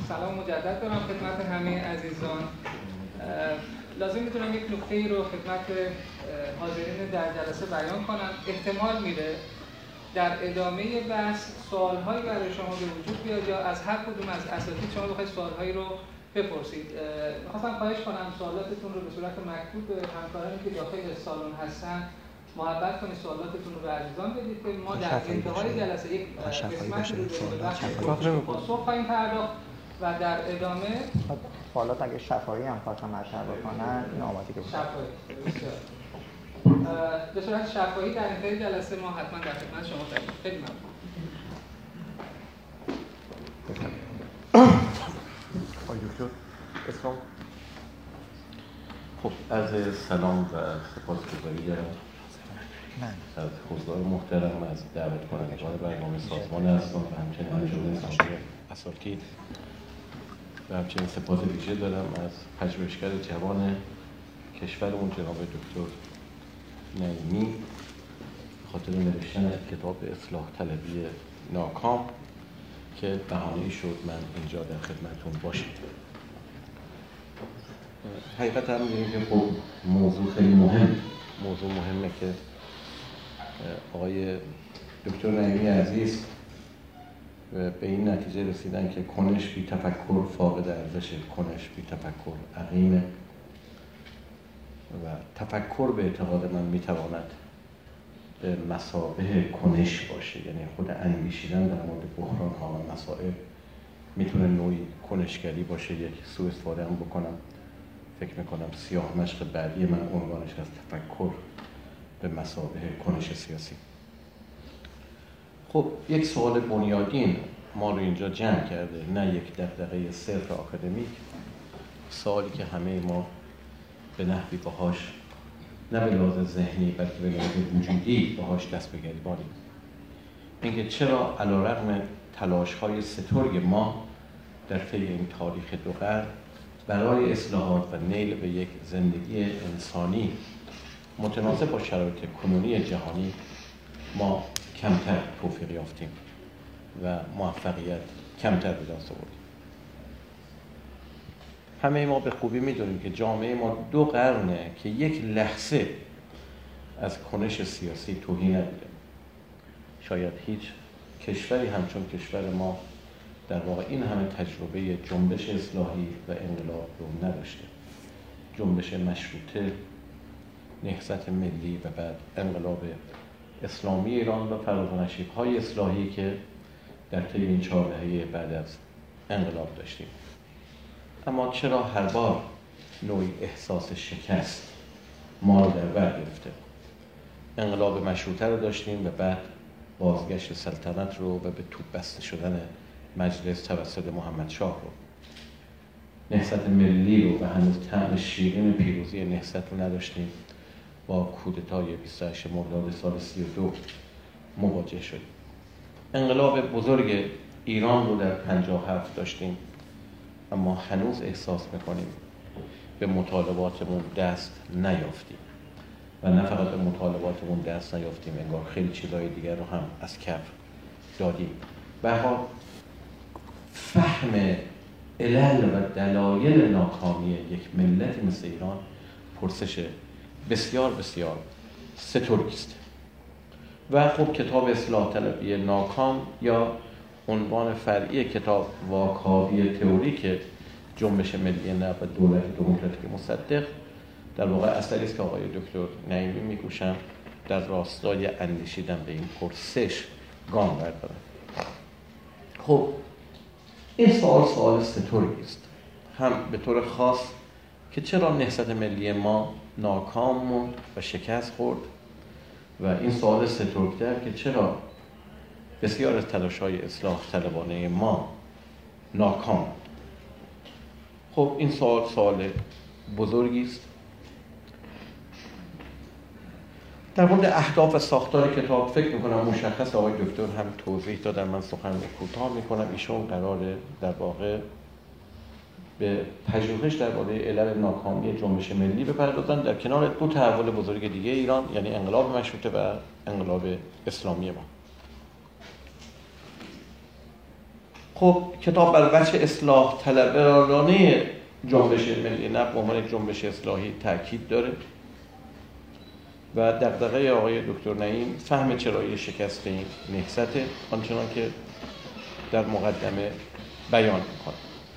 سلام مجدد دارم خدمت همه عزیزان. لازم میتونم یک نکته‌ای رو خدمت حاضرین در جلسه بیان کنم. احتمال میره در ادامه بحث سوال‌هایی برای شما به وجود بیاد یا از هر کدوم از اساتید شما بخواید سوال‌هایی رو بپرسید. می‌خواستم خواهش کنم سوالاتتون رو به صورت مکتوب به همکارانی که داخل سالن هستن محبت کنید سوالاتتون رو به عزیزان بدید که ما در انتهای جلسه یک قسمتی رو به بحث پاسخ خواهیم پرداخت و در ادامه سوالات اگه شفاهی هم خواستم مطرح بکنن این آماده که شفاهی به صورت شفاهی در انتهای جلسه ما حتما در خدمت شما هستیم. خیلی ممنون. آقای دکتر اسلام. خب عرض سلام و سپاسگزاری دارم از حضار محترم از دعوت کنندگان برنامه سازمان هستم و همچنین انجمن نسل اساتید و همچنین سپاس ویژه دارم از پژوهشگر جوان کشورمون جناب دکتر نعیمی به خاطر نوشتن کتاب اصلاح طلبی ناکام که بهانه‌ای شد من اینجا در خدمتتون باشم. حقیقت هم می‌دونیم که خب موضوع خیلی مهمه که آقای دکتر نعیمی عزیز به این نتیجه رسیدن که کنش بی تفکر فاقد ارزش، کنش بی تفکر عقیمه و تفکر به اعتقاد من میتواند به مثابه کنش باشه، یعنی خود اندیشیدن در مورد بحران ها و مسائل میتونه نوعی کنشگری باشه. یک سوء استفاده هم بکنم، فکر میکنم سیاه مشق بعدی من عنوانش از تفکر به مثابه کنش سیاسی. خب یک سوال بنیادین ما رو اینجا جمع کرده، نه یک دغدغه صرف آکادمیک، سوالی که همه ما به نحوی باهاش نه به لحاظ ذهنی بلکه به لحاظ وجودی باهاش دست به گریبانیم. اینکه چرا علیرغم تلاش‌های سترگ ما در طی این تاریخ دو قرن برای اصلاحات و نیل به یک زندگی انسانی متناسب با شرایط کنونی جهانی ما کمتر توفیق یافتیم و موفقیت کمتر به دست آوردیم. همه ما به خوبی میدونیم که جامعه ما 2 قرنه که یک لحظه از کنش سیاسی توهی ندیده. شاید هیچ کشوری همچون کشور ما در واقع این همه تجربه جنبش اصلاحی و انقلاب رو نداشته. جنبش مشروطه، نهضت ملی و بعد انقلاب اسلامی ایران و فراز و نشیب‌های اصلاحی که در طی این 4 دهه بعد از انقلاب داشتیم. اما چرا هر بار نوعی احساس شکست ما رو در بر گرفته؟ انقلاب مشروطه رو داشتیم و بعد بازگشت سلطنت رو و به توپ بسته شدن مجلس توسط محمد شاه رو، نهضت ملی رو و هنوز طعم شیرین پیروزی نهضت رو نداشتیم. با کودتای 28 مرداد سال 32 مواجه شدیم. انقلاب بزرگ ایران رو در 57 داشتیم، اما هنوز احساس میکنیم به مطالباتمون دست نیافتیم و نه فقط به مطالباتمون دست نیافتیم، انگار خیلی چیزهای دیگر رو هم از کف دادیم. به هر حال فهم علل و دلایل ناکامی یک ملت مثل ایران پرسش بسیار بسیار سترگی است. و خب کتاب اصلاح طلبی ناکام یا عنوان فرعی کتاب واکاوی تئوریک جنبش ملی نو و دولت دموکراتیک مصدق در واقع اثری است که آقای دکتر نعیمی می‌کوشند در راستای اندیشیدن به این پرسش گام بردارند. خب این سوال سترگی است، هم به طور خاص که چرا نهضت ملی ما ناکام موند و شکست خورد و این سوال سترگ‌تر که چرا بسیار از تلاش‌های اصلاح طلبانه ما ناکام. خب این سوال بزرگی است. در مورد اهداف و ساختار کتاب فکر می‌کنم مشخص آقای دکتر هم توضیح دادن، من سخن کوتاه می‌کنم. ایشون قراره در واقع به پژوهش درباره علل ناکامی جنبش ملی بپردازن در کنار 2 تحول بزرگ دیگه ایران، یعنی انقلاب مشروطه و انقلاب اسلامی ما. خب کتاب بر وجه اصلاح طلبانه جنبش ملی نفت به عنوان یک جنبش اصلاحی تاکید داره و دغدغه آقای دکتر نعیم فهم چرایی شکست این نهضت آنچنان که در مقدمه بیان می‌کنه.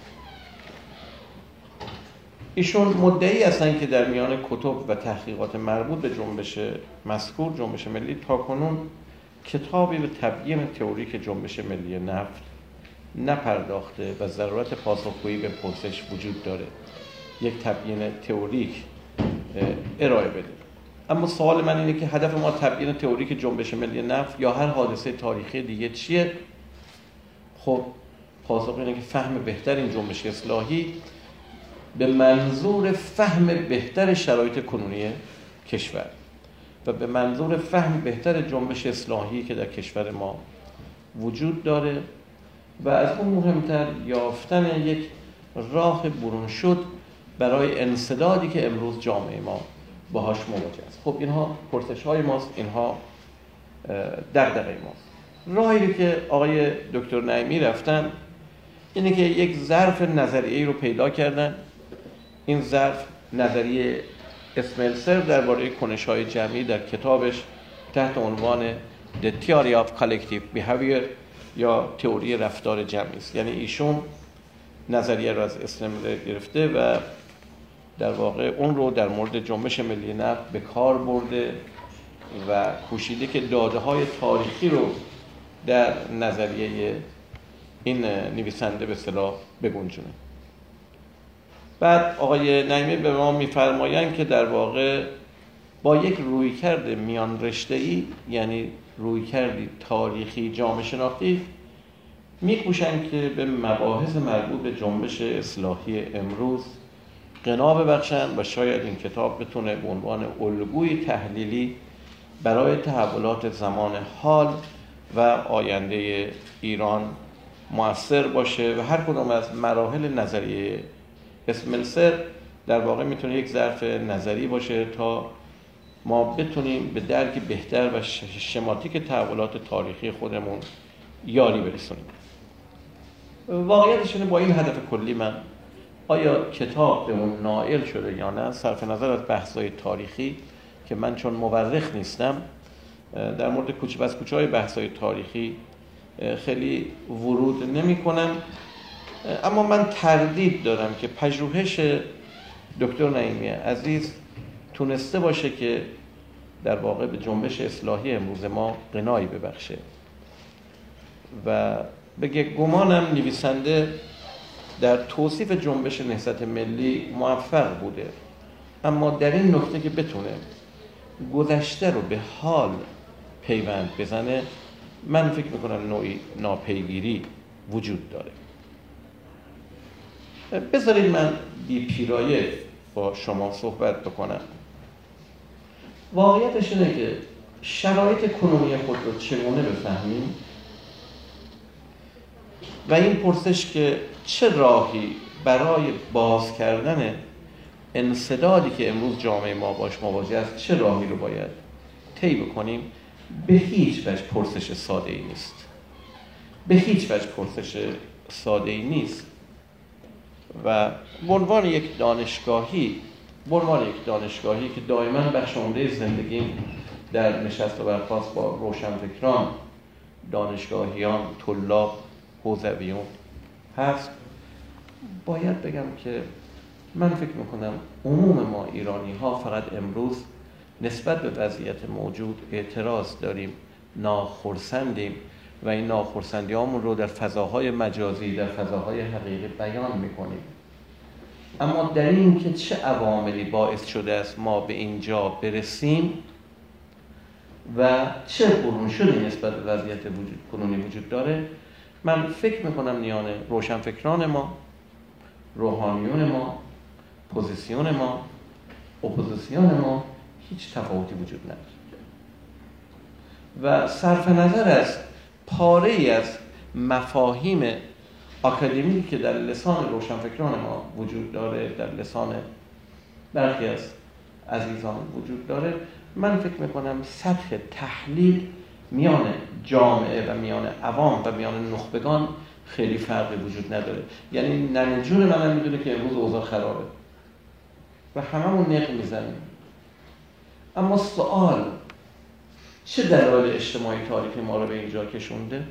ایشون مدعی هستند که در میان کتب و تحقیقات مربوط به جنبش مذکور جنبش ملی تاکنون کتابی به تبیین تئوریک جنبش ملی نفت نپرداخته و ضرورت پاسخگویی به پرسش وجود داره یک تبیین تئوریک ارائه بده. اما سوال من اینه که هدف ما تبیین تئوریک جنبش ملی نفت یا هر حادثه تاریخی دیگه چیه؟ خب پاسخ اینه که فهم بهتر این جنبش اصلاحی به منظور فهم بهتر شرایط کنونی کشور و به منظور فهم بهتر جنبش اصلاحی که در کشور ما وجود داره و از اون مهمتر یافتن یک راه برون شد برای انسدادی که امروز جامعه ما باهاش مواجه است. خب اینها پرسش‌های ماست، اینها دغدغه ماست. راهی که آقای دکتر نعیمی رفتن اینه که یک ظرف نظریه‌ای رو پیدا کردن. این ظرف نظریه اسملسر درباره کنش‌های جمعی در کتابش تحت عنوان The Theory of Collective Behavior یا تئوری رفتار جمعی است. یعنی ایشون نظریه رو از اسملسر گرفته و در واقع اون رو در مورد جنبش ملی نفت به کار برده و کوشیده که داده‌های تاریخی رو در نظریه این نویسنده به اصطلاح بگنجونه. بعد آقای نعیمی به ما می‌فرمایند که در واقع با یک رویکرد میان رشته‌ای یعنی رویکردی تاریخی جامعه شناختی می‌کوشند که به مباحث مربوط به جنبش اصلاحی امروز غنا ببخشند و شاید این کتاب بتونه به عنوان الگوی تحلیلی برای تحولات زمان حال و آینده ایران مؤثر باشه و هر کدام از مراحل نظریه اسملسر در واقع میتونه یک ظرف نظری باشه تا ما بتونیم به درک بهتر و شماتیک تحولات تاریخی خودمون یاری برسونیم. واقعیتش اینه با این هدف کلی من آیا کتاب به اون نائل شده یا نه صرف نظر از بحث‌های تاریخی که من چون مورخ نیستم در مورد کوچه‌های بحث‌های تاریخی خیلی ورود نمی‌کنم، اما من تردید دارم که پژوهش دکتر نعیمی عزیز تونسته باشه که در واقع به جنبش اصلاحی امروز ما غنایی ببخشه و بگه گمانم نویسنده در توصیف جنبش نهضت ملی موفق بوده، اما در این نکته که بتونه گذشته رو به حال پیوند بزنه من فکر میکنم نوعی ناپیگیری وجود داره. بذارید من بی پیرایه با شما صحبت بکنم. واقعیتش اینه که شرایط کنونی خود رو چگونه بفهمیم و این پرسش که چه راهی برای باز کردن انسدادی که امروز جامعه ما باش مواجه است چه راهی رو باید طی بکنیم به هیچ وجه پرسش ساده‌ای نیست. به هیچ وجه پرسش ساده‌ای نیست و به عنوان یک دانشگاهی که دائما بخشنده زندگیم در نشست و برخاست با روشنفکران، دانشگاهیان، طلاب، حوزویون هست، باید بگم که من فکر میکنم عموم ما ایرانی ها فقط امروز نسبت به وضعیت موجود اعتراض داریم، ناخرسندیم و این ناخرسندی هامون رو در فضاهای مجازی، در فضاهای حقیقی بیان میکنیم. اما در این که چه عواملی باعث شده است ما به اینجا برسیم و چه برونشدی نسبت به وضعیت کنونی وجود داره، من فکر میکنم میان روشنفکران ما، روحانیون ما، پوزیسیون ما، اپوزیسیون ما هیچ تفاوتی وجود نداره و صرف نظر از پاره‌ای از مفاهیم آکادمی که در لسان روشنفکران ما وجود داره، در لسان برخی از عزیزان وجود داره، من فکر میکنم سطح تحلیل میان جامعه و میان عوام و میان نخبگان خیلی فرقی وجود نداره. یعنی ننه جون من میدونه که امروز اوضاع خرابه و هممون نق میزنیم. اما سوال چه دلایل اجتماعی تاریخی ما رو به اینجا کشونده؟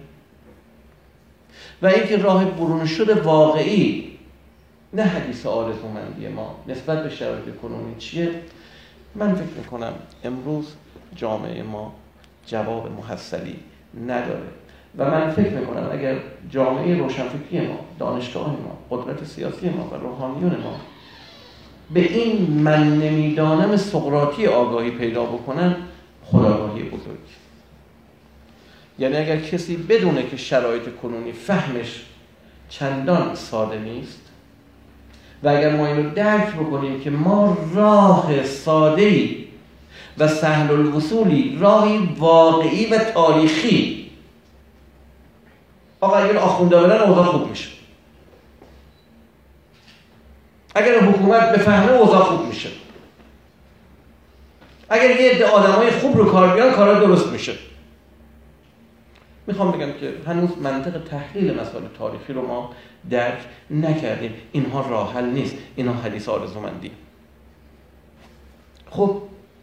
و اینکه راه برون شده واقعی، نه حدیث آرزومندی ما نسبت به شرایط کنونی چیه؟ من فکر میکنم امروز جامعه ما جواب محصلی نداره و من فکر میکنم اگر جامعه روشنفکری ما، دانشگاه ما، قدرت سیاسی ما و روحانیون ما به این من نمیدانم سقراطی آگاهی پیدا بکنن، خودآگاهی بزرگ. یعنی اگر کسی بدونه که شرایط کنونی فهمش چندان ساده نیست و اگر ما اینو درک بکنیم که ما راه ساده‌ای و سهل الوصولی، راهی واقعی و تاریخی، آقا اگر آخونده برن اوضاع خوب میشه، اگر حکومت بفهمه اوضاع خوب میشه، اگر یه عده آدمای خوب رو کار بیان کارا درست میشه. میخوام بگم که هنوز منطق تحلیل مسائل تاریخی رو ما درک نکردیم. اینها راه حل نیست، اینها حدیث آرزومندی. خب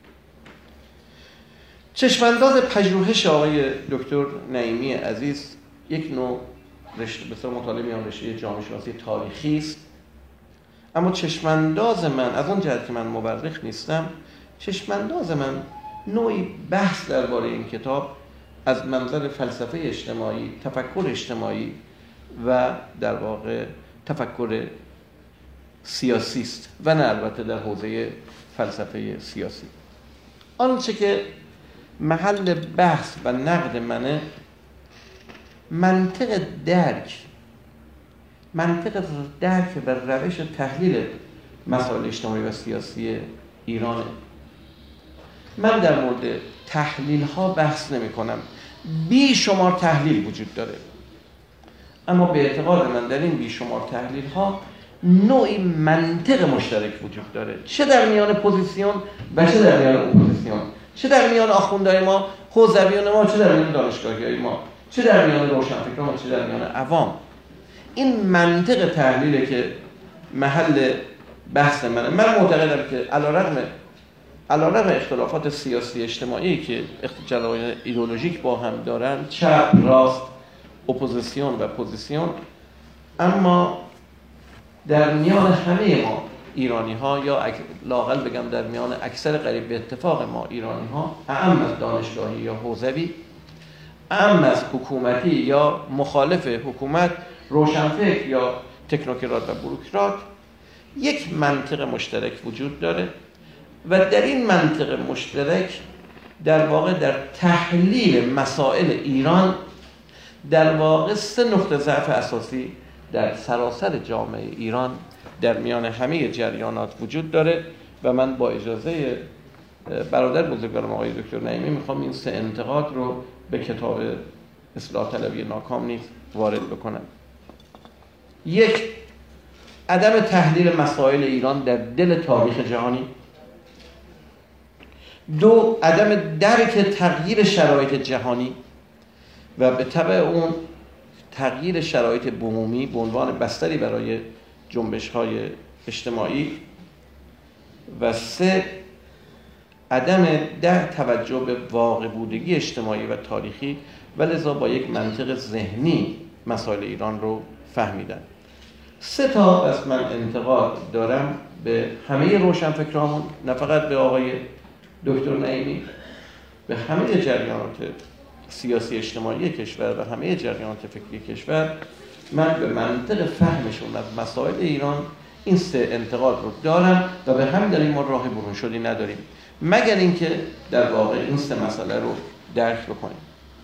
چشمانداز پژوهش آقای دکتر نعیمی عزیز یک نوع رشته بسیار مطالعه میان رشته جامعه شناسی تاریخی است، اما چشمانداز من از اون جهت که من مورخ نیستم، چشمانداز من نوعی بحث درباره این کتاب از منظر فلسفه اجتماعی، تفکر اجتماعی و در واقع تفکر سیاسی است و نه البته در حوزه فلسفه سیاسی. آنچه که محل بحث و نقد منه منطق درک و روش تحلیل مسائل اجتماعی و سیاسی ایرانه. من در مورد تحلیل ها بحث نمی کنم. بیشمار تحلیل وجود داره، اما به اعتقاد من در این بیشمار تحلیل ها نوعی منطق مشترک وجود داره، چه در میان پوزیسیون و چه در میان اپوزیسیون، چه در میان آخوندهای ما، حوزویان ما، چه در میان دانشگاهی‌های ما، چه در میان روشنفکران و چه در میان عوام. این منطق تحلیله که محل بحث منه. من معتقدم که علیرغم اختلافات سیاسی اجتماعی که جلایل ایدئولوژیک با هم دارن، چپ، راست، اپوزیسیون و پوزیسیون، اما در میان همه ما ایرانی ها، یا لااقل بگم در میان اکثر قریب به اتفاق ما ایرانی ها، اعم از دانشگاهی یا حوزوی، اعم از حکومتی یا مخالف حکومت، روشنفکر یا تکنوکرات و بوروکرات، یک منطق مشترک وجود داره و در این منطق مشترک در واقع در تحلیل مسائل ایران در واقع 3 نقطه ضعف اساسی در سراسر جامعه ایران در میان همه جریانات وجود داره و من با اجازه برادر بزرگوارم آقای دکتر نعیمی میخوام این 3 انتقاد رو به کتاب اصلاح طلبی ناکام نیز وارد بکنم. 1. عدم تحلیل مسائل ایران در دل تاریخ جهانی. 2. عدم درک تغییر شرایط جهانی و به تبع اون تغییر شرایط بومی به عنوان بستری برای جنبش‌های اجتماعی. و 3. عدم توجه به واقع بودگی اجتماعی و تاریخی و لذا با یک منطق ذهنی مسائل ایران رو فهمیدن. 3 تا از من انتقاد دارم به همه روشنفکرامون، نه فقط به آقای دکتر نعیمی، به همه جریانات سیاسی اجتماعی کشور و همه جریانات فکری کشور. من به منطق فهمشون از مسائل ایران این 3 انتقاد رو دارم و به همین دلیل ما راه برون شدی نداریم، مگر اینکه در واقع این 3 مسئله رو درک بکنیم.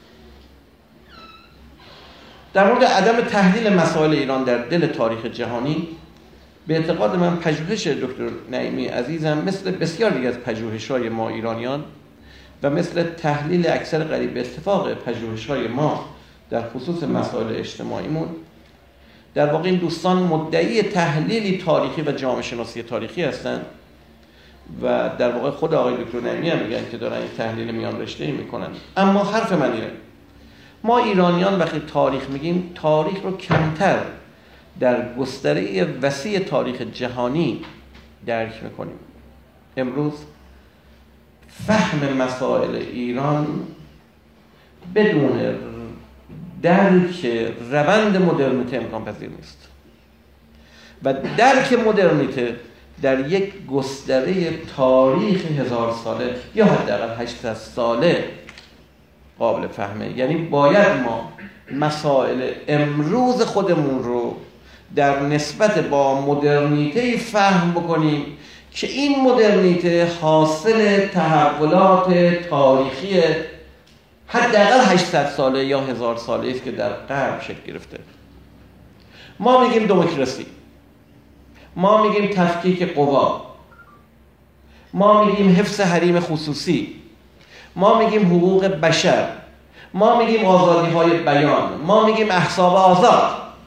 در مورد عدم تحلیل مسائل ایران در دل تاریخ جهانی، به اعتقاد من پژوهش دکتر نعیمی عزیزم مثل بسیار دیگر از پژوهش‌های ما ایرانیان و مثل تحلیل اکثر قریب به اتفاق پژوهش‌های ما در خصوص مسائل اجتماعیمون، در واقع این دوستان مدعی تحلیلی تاریخی و جامعه شناسی تاریخی هستند و در واقع خود آقای دکتر نعیمی هم میگن که دارن این تحلیل میان رشته‌ای میکنن. اما حرف من اینه، ما ایرانیان وقتی تاریخ میگیم تاریخ رو کمتر در گستره وسیع تاریخ جهانی درک میکنیم. امروز فهم مسائل ایران بدون درک روند مدرنیته امکان پذیر نیست و درک مدرنیته در یک گستره تاریخ 1000 ساله یا حداقل 800 ساله قابل فهمه. یعنی باید ما مسائل امروز خودمون رو در نسبت با مدرنیته فهم بکنیم که این مدرنیته حاصل تحولات تاریخی حداقل 800 ساله یا 1000 ساله است که در غرب شکل گرفته. ما میگیم دموکراسی، ما میگیم تفکیک قوا، ما میگیم حفظ حریم خصوصی، ما میگیم حقوق بشر، ما میگیم آزادی های بیان، ما میگیم احزاب آزاد.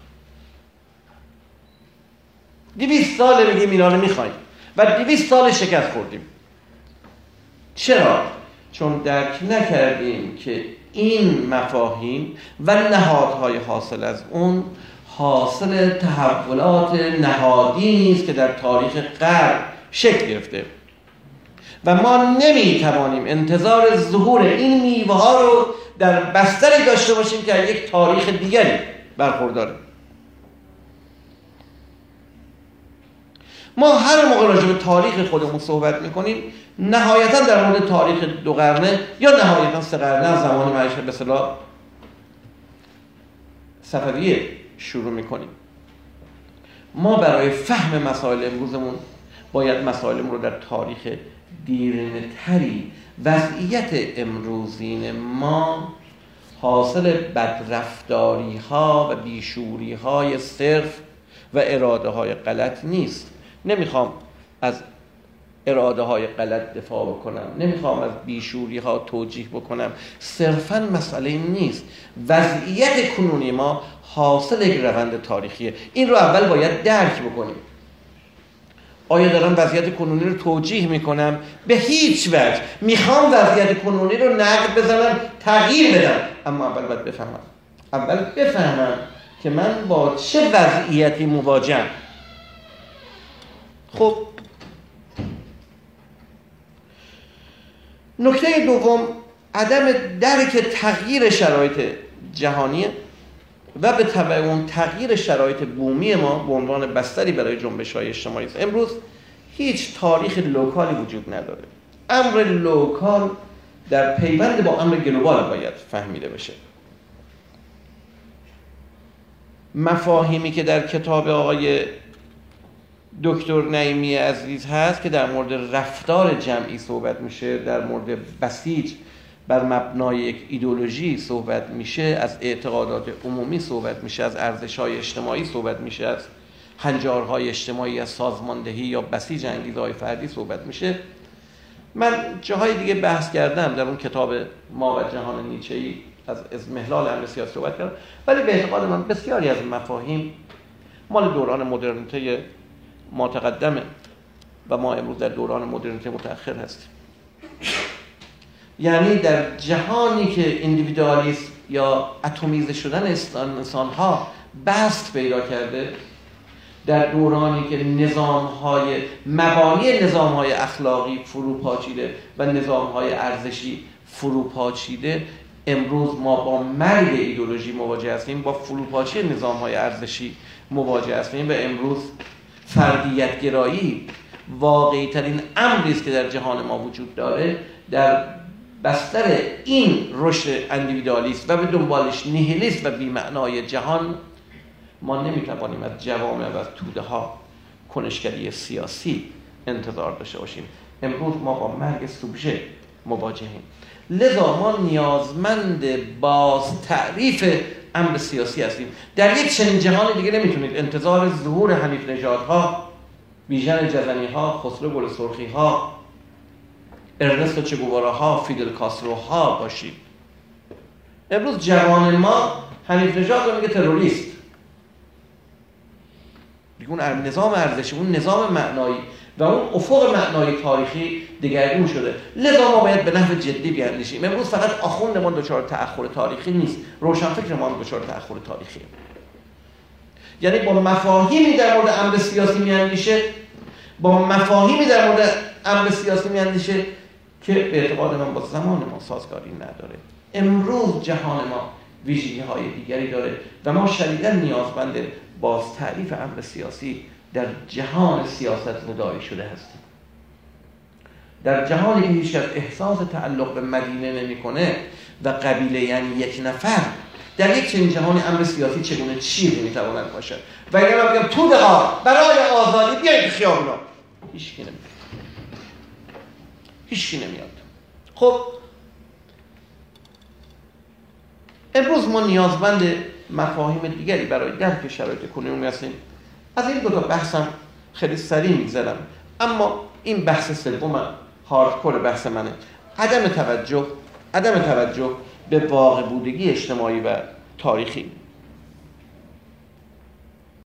200 ساله میگیم اینا رو میخوایم و 200 سال شکست خوردیم. چرا؟ چون درک نکردیم که این مفاهیم و نهادهای حاصل از اون حاصل تحولات نهادی است که در تاریخ غرب شکل گرفته و ما نمیتوانیم انتظار ظهور این میوه ها رو در بستری داشته باشیم که از یک تاریخ دیگری برخورداره. ما هر موقع راجع به تاریخ خودمون صحبت میکنیم نهایتا در مورد تاریخ 2 قرنه یا نهایتا 3 قرنه از زمان معیشت به اصطلاح صفویه شروع میکنیم. ما برای فهم مسائل امروزمون باید مسائلمون رو در تاریخ دیرینه تری، وضعیت امروزین ما حاصل بدرفتاری ها و بیشوری های صرف و اراده های غلط نیست. نمیخوام از اراده های غلط دفاع بکنم، نمیخوام از بیشوری ها توجیه بکنم، صرفا مسئله نیست. وضعیت کنونی ما حاصل یک روند تاریخیه. این رو اول باید درک بکنیم. آیا دارم وضعیت کنونی رو توجیه میکنم؟ به هیچ وجه. میخوام وضعیت کنونی رو نقد بزنم، تغییر بدم، اما اول باید بفهمم. اول بفهمم که من با چه وضعیتی مواجهم. خب نکته دوم عدم درک تغییر شرایط جهانی و به تبع اون تغییر شرایط بومی ما به عنوان بستری برای جنبش‌های اجتماعی است. امروز هیچ تاریخ لوکالی وجود نداره. امر لوکال در پیوند با امر گلوبال باید فهمیده بشه. مفاهیمی که در کتاب آقای دکتر نعیمی عزیز هست که در مورد رفتار جمعی صحبت میشه، در مورد بسیج بر مبنای یک ایدئولوژی صحبت میشه، از اعتقادات عمومی صحبت میشه، از ارزش‌های اجتماعی صحبت میشه، از هنجارهای اجتماعی، از سازماندهی یا بسیج انگیزه‌های فردی صحبت میشه. من جاهای دیگه بحث کردم، در اون کتاب ما و جهان نیچه‌ای از اضمحلال امر سیاسی صحبت کردم، ولی به اعتقاد من بسیاری از مفاهیم مال دوران مدرنیته ما تقدمه و ما امروز در دوران مدرنیته متأخر هستیم. یعنی در جهانی که اندیویدوالیسم یا اتمیزه شدن انسان‌ها بست پیدا کرده، در دورانی که مبانی نظام‌های اخلاقی فروپاشیده و نظام‌های ارزشی فروپاشیده، امروز ما با مرگ ایدئولوژی مواجه هستیم، با فروپاشی نظام‌های ارزشی مواجه هستیم و امروز فردیت گرایی واقعی ترین امری است که در جهان ما وجود داره. در بستر این رشد اندیویدوالیسم و به دنبالش نیهیلیسم و بی‌معنای جهان ما نمیتوانیم از جوامع و از توده ها کنشگری سیاسی انتظار داشته باشیم. امروز ما با مرگ سوژه مواجهیم. لذا ما نیازمند باز تعریف امر سیاسی هستیم. در یک چنین جهان دیگه نمیتونید انتظار ظهور حنیف نژادها، بیژن جزنی‌ها، خسرو گل سرخی‌ها، ارنستو چه گوواراها، فیدل کاستروها باشید. امروز جوان ما حنیف نژاد رو میگه تروریست. اون نظام ارزشی، اون نظام معنایی و اون افق معنای تاریخی دگرگون شده. لذا ما باید به نحو جدی بیاندیشیم. امروز فقط آخوندمان دچار تأخر تاریخی نیست، روشنفکرمان دچار تأخر تاریخی. یعنی با مفاهیمی در مورد امر سیاسی میاندیشه، که به اعتقاد من با زمان ما سازگاری نداره. امروز جهان ما ویژگی‌های دیگری داره و ما شدیداً نیازمند باز تعریف امر سیاسی در جهان سیاست زدایی شده هستیم. در جهانی که هیچ کس احساس تعلق به مدینه نمی‌کنه و قبیله یعنی یک نفر، در یک چنین جهانی امر سیاسی چگونه چیزی میتواند باشد؟ و اگر من بگم تو دقیقا برای آزادی بیایید خیابونا، هیچکی نمیاد. خب امروز ما نیازمند مفاهیم دیگری برای درک شرایط کنونی هستیم. از این دو تا بحثم خیلی سریع میگذرم، اما این بحث سوم هاردکور بحث منه. عدم توجه به واقع بودگی اجتماعی و تاریخی.